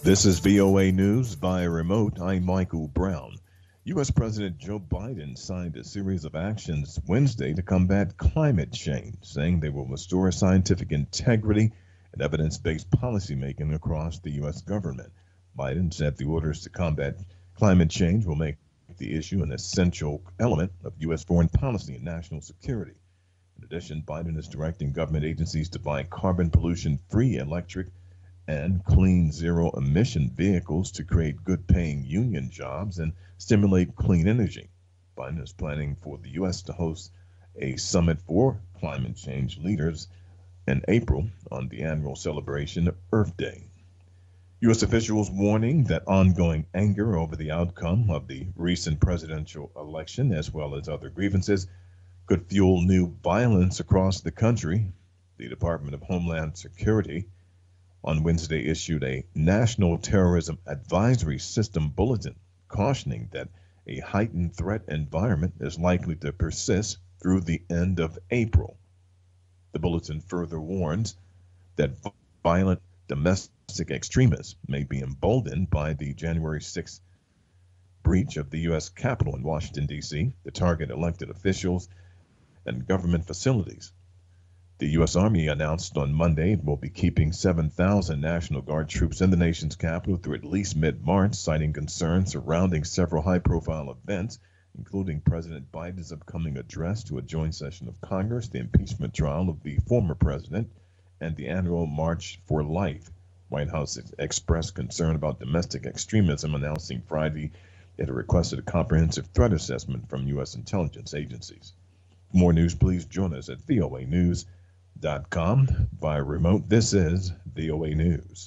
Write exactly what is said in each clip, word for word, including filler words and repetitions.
This is V O A News via remote. I'm Michael Brown. U S. President Joe Biden signed a series of actions Wednesday to combat climate change, saying they will restore scientific integrity and evidence-based policymaking across the U S government. Biden said the orders to combat climate change will make the issue an essential element of U S foreign policy and national security. In addition, Biden is directing government agencies to buy carbon pollution-free electric and clean zero-emission vehicles to create good-paying union jobs and stimulate clean energy. Biden is planning for the U S to host a summit for climate change leaders in April on the annual celebration of Earth Day. U S officials warning that ongoing anger over the outcome of the recent presidential election, as well as other grievances, could fuel new violence across the country. The Department of Homeland Security on Wednesday issued a National Terrorism Advisory System bulletin cautioning that a heightened threat environment is likely to persist through the end of April. The bulletin further warns that violent domestic extremists may be emboldened by the January sixth breach of the U S Capitol in Washington, D C, to target elected officials and government facilities. The U S. Army announced on Monday it will be keeping seven thousand National Guard troops in the nation's capital through at least mid-March, citing concerns surrounding several high-profile events, including President Biden's upcoming address to a joint session of Congress, the impeachment trial of the former president, and the annual March for Life. White House ex- expressed concern about domestic extremism, announcing Friday it had requested a comprehensive threat assessment from U S intelligence agencies. For more news, please join us at V O A News dot com via remote. This is V O A News.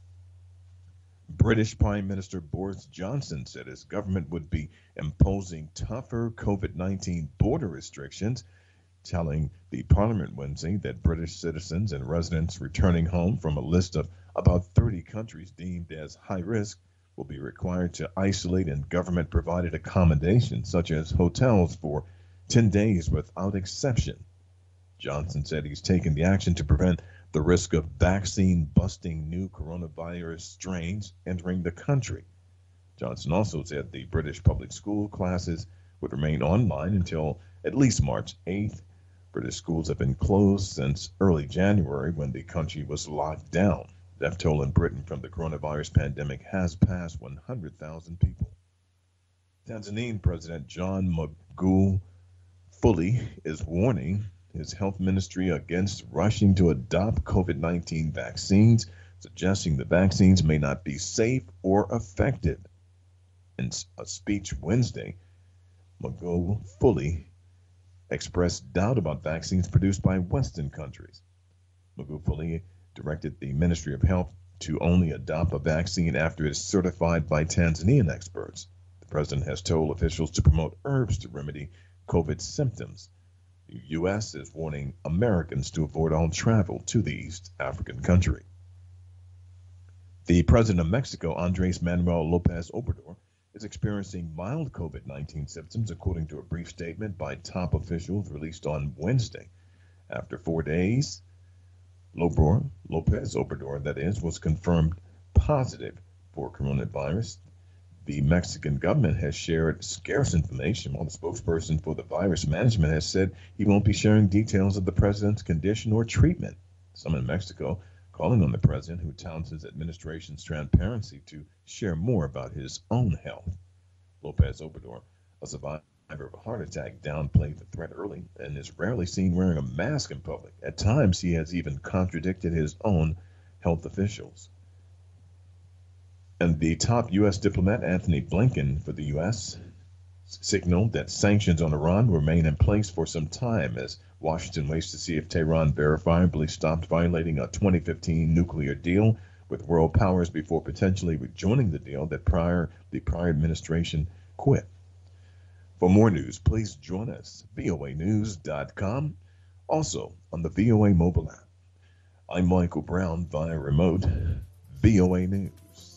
British Prime Minister Boris Johnson said his government would be imposing tougher COVID nineteen border restrictions, telling the Parliament Wednesday that British citizens and residents returning home from a list of about thirty countries deemed as high risk will be required to isolate in government-provided accommodations, such as hotels, for ten days without exception. Johnson said he's taken the action to prevent the risk of vaccine-busting new coronavirus strains entering the country. Johnson also said the British public school classes would remain online until at least March eighth. British schools have been closed since early January when the country was locked down. Death toll in Britain from the coronavirus pandemic has passed one hundred thousand people. Tanzanian President John Magufuli is warning his health ministry against rushing to adopt COVID nineteen vaccines, suggesting the vaccines may not be safe or effective. In a speech Wednesday, Magufuli expressed doubt about vaccines produced by Western countries. Magufuli directed the Ministry of Health to only adopt a vaccine after it is certified by Tanzanian experts. The president has told officials to promote herbs to remedy COVID symptoms. The U S is warning Americans to avoid all travel to the East African country. The president of Mexico, Andres Manuel López Obrador, is experiencing mild COVID nineteen symptoms, according to a brief statement by top officials released on Wednesday. After four days, López Obrador, that is, was confirmed positive for coronavirus. The Mexican government has shared scarce information, while the spokesperson for the virus management has said he won't be sharing details of the president's condition or treatment. Some in Mexico calling on the president, who touts his administration's transparency, to share more about his own health. López Obrador, a survivor of a heart attack, downplayed the threat early and is rarely seen wearing a mask in public. At times, he has even contradicted his own health officials. And the top U S diplomat, Anthony Blinken, for the U S, signaled that sanctions on Iran will remain in place for some time as Washington waits to see if Tehran verifiably stopped violating a twenty fifteen nuclear deal with world powers before potentially rejoining the deal that prior the prior administration quit. For more news, please join us, V O A News dot com, also on the V O A mobile app. I'm Michael Brown via remote, V O A News.